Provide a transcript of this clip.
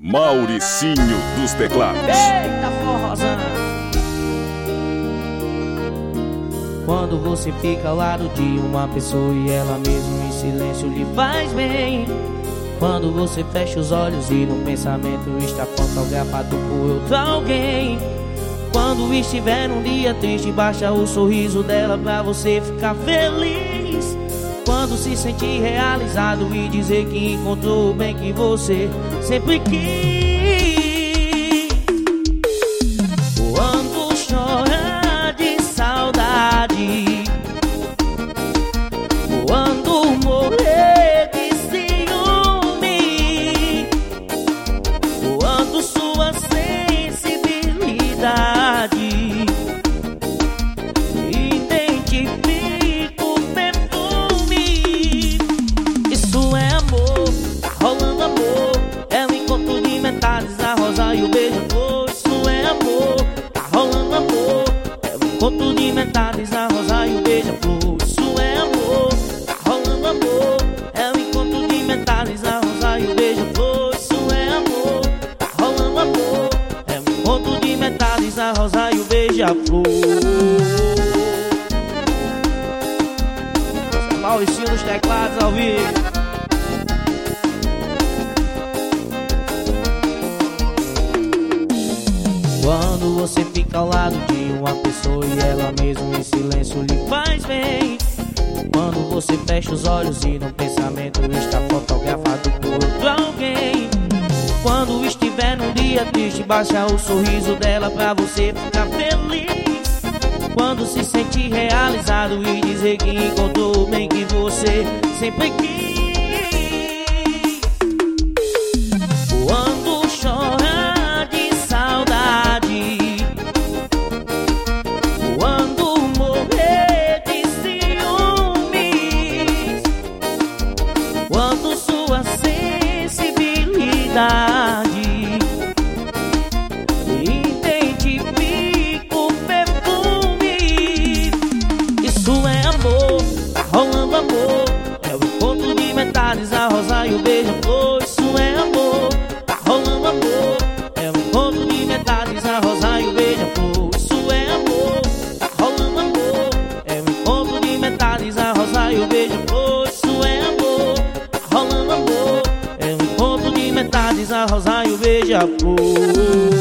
Mauricinho dos teclados. Eita forrozão! Quando você fica ao lado de uma pessoa e ela mesmo em silêncio lhe faz bem. Quando você fecha os olhos e no pensamento está fotografado por outro alguém. Quando estiver num dia triste, baixa o sorriso dela pra você ficar feliz. Quando se sentir realizado e dizer que encontrou o bem que você sempre quis. Quando chora de saudade, quando morrer de ciúme, quando sua sensibilidade identifica o perfume. Isso é amor, tá rolando amor. É o encontro de metades, a rosa e o beija-flor. Isso é amor, tá rolando amor. É o encontro de metades, a rosa e o beija-flor. Isso é amor, tá rolando amor. É o encontro de metades, a rosa e o beija-flor. Isso é amor, tá rolando amor. É o encontro de metades, a rosa e o beija-flor. Mauricinho dos teclados ao vivo. Quando você fica ao lado de uma pessoa e ela mesmo em silêncio lhe faz bem. Quando você fecha os olhos e no pensamento está fotografado por outro alguém. Quando estiver num dia triste, baixa o sorriso dela pra você ficar feliz. Quando se sentir realizado e dizer que encontrou o bem que você sempre quis. Quando chora de saudade, quando morrer de ciúmes, quando sua sensibilidade identifica o perfume. Isso é amor, tá rolando amor. É o encontro de metades, a rosa e o beija-flor. Isso é amor, tá rolando amor. É o encontro de metades, a rosa e o beija-flor. Isso é amor, tá rolando amor. É o encontro de metades, a rosa e o beija-flor. Isso é amor, tá rolando amor. É o encontro de metades, a rosa e o beija-flor.